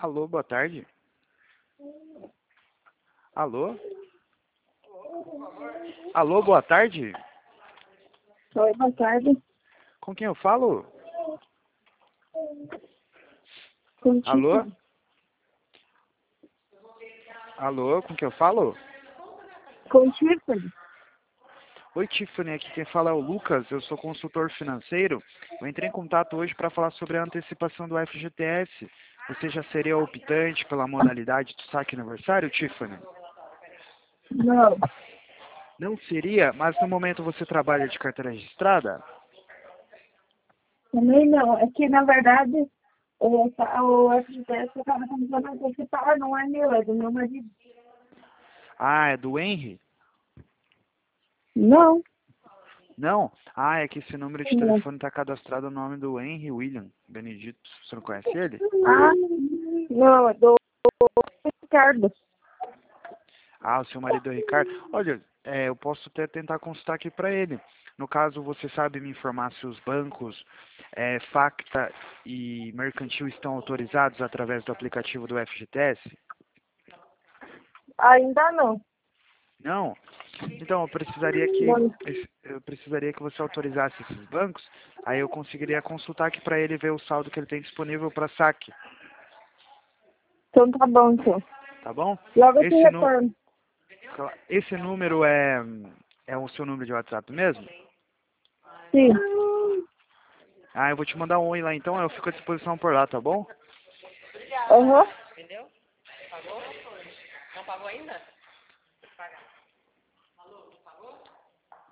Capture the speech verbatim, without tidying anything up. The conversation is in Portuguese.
Alô, boa tarde. Alô? Alô, boa tarde. Oi, boa tarde. Com quem eu falo? Com Alô? Tiffany. Alô, com quem eu falo? Com Tiffany. Oi, Tiffany, aqui quem fala é o Lucas, eu sou consultor financeiro. Eu entrei em contato hoje para falar sobre a antecipação do F G T S. Você já seria optante pela modalidade do saque aniversário, Tiffany? Não, Não seria, mas no momento você trabalha de carteira registrada? também não. É que, na verdade, o, o F G T S eu estava tentando antecipar, não é meu, é do meu marido. Ah, é do Henry? Não, Não? Ah, é que esse número de não. telefone está cadastrado no nome do Henry William Benedito. Você não conhece ele? Ah, não, é do Ricardo. Ah, o seu marido é o Ricardo. Olha, é, eu posso até tentar consultar aqui para ele. No caso, você sabe me informar se os bancos é, Facta e Mercantil estão autorizados através do aplicativo do F G T S? Ainda não. Não? Então, eu precisaria que Não. eu precisaria que você autorizasse esses bancos, aí eu conseguiria consultar aqui para ele e ver o saldo que ele tem disponível para saque, Então tá bom, então. tá bom? Logo eu te Esse, nu retorno. esse número é, é o seu número de WhatsApp mesmo? Sim. Ah, eu vou te mandar um oi lá então, eu fico à disposição por lá, tá bom? Aham. Entendeu? Pagou? Não pagou ainda?